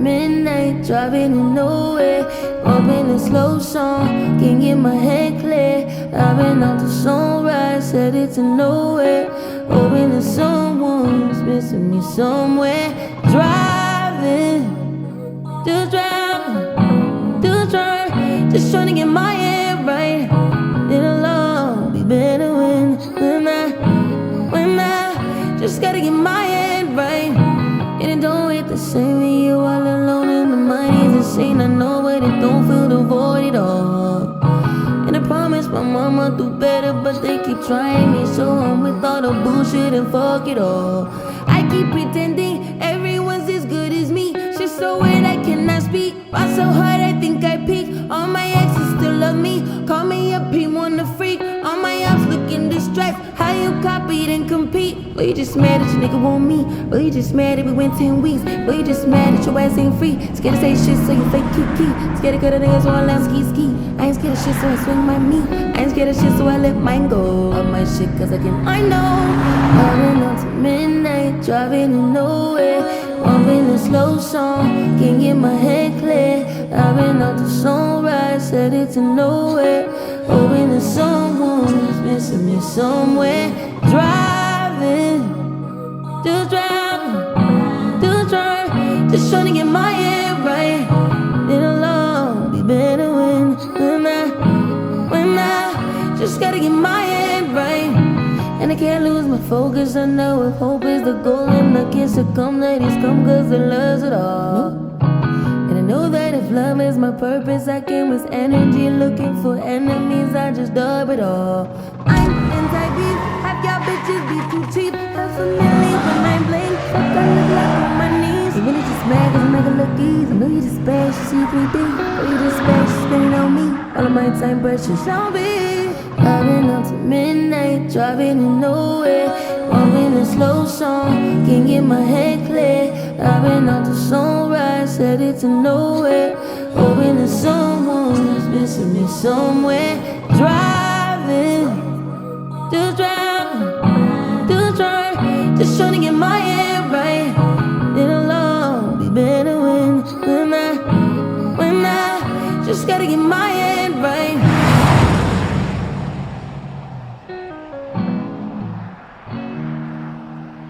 midnight, driving to nowhere. Bumping a slow song, can't get my head clear. I've been out to sunrise, headed to nowhere. Hoping that someone's missing me somewhere. Driving, just driving, just trying to get my head right. It'll all be better when I just gotta get my head right. And it don't hit the same when you all alone and the money's insane. I know, but it don't feel the void at all. And I promise my mama do better, but they keep trying me, so I'm with all the bullshit and fuck it all. I keep pretending everyone's as good as me. She's so weird I cannot speak. Why so hard I think I peak. All my exes still love me. Call me up, he wanna freak. All my ops looking distressed. How you copied and compete? Well, you just mad that your nigga want me. Well, you just mad that we went 10 weeks. Well, you just mad that your ass ain't free. Scared to say shit, so you fake key. Scared to cut a nigga, so I laugh ski. I ain't scared of shit, so I swing my knee. I ain't scared of shit, so I let mine go. Up my shit, cause I know. I've been up to midnight, driving to nowhere. Bumping a slow song, can't get my head clear. I've been out to sunrise, headed to nowhere. Hoping that someone's missing me somewhere. Driving, just trying to get my head right. It'll all be better when I just gotta get my head right. And I can't lose my focus. I know if hope is the goal and I can't succumb, that it's come cause it loves it all. And I know that if love is my purpose, I can waste energy looking for enemies. I just dub it all. I'm anti-beef, have y'all bitches be too cheap. Have familiar when I blink, fuck I look like on my knees. You really just mad cause I make it look easy. I know you just bad, she see 3D. But you just bad, she spinning on me. All of my time precious, I'll be. I've been up to midnight, driving to nowhere. Bumping a slow song, can't get my head clear. I've been out to sunrise, headed to nowhere. Hoping that someone's missing me somewhere.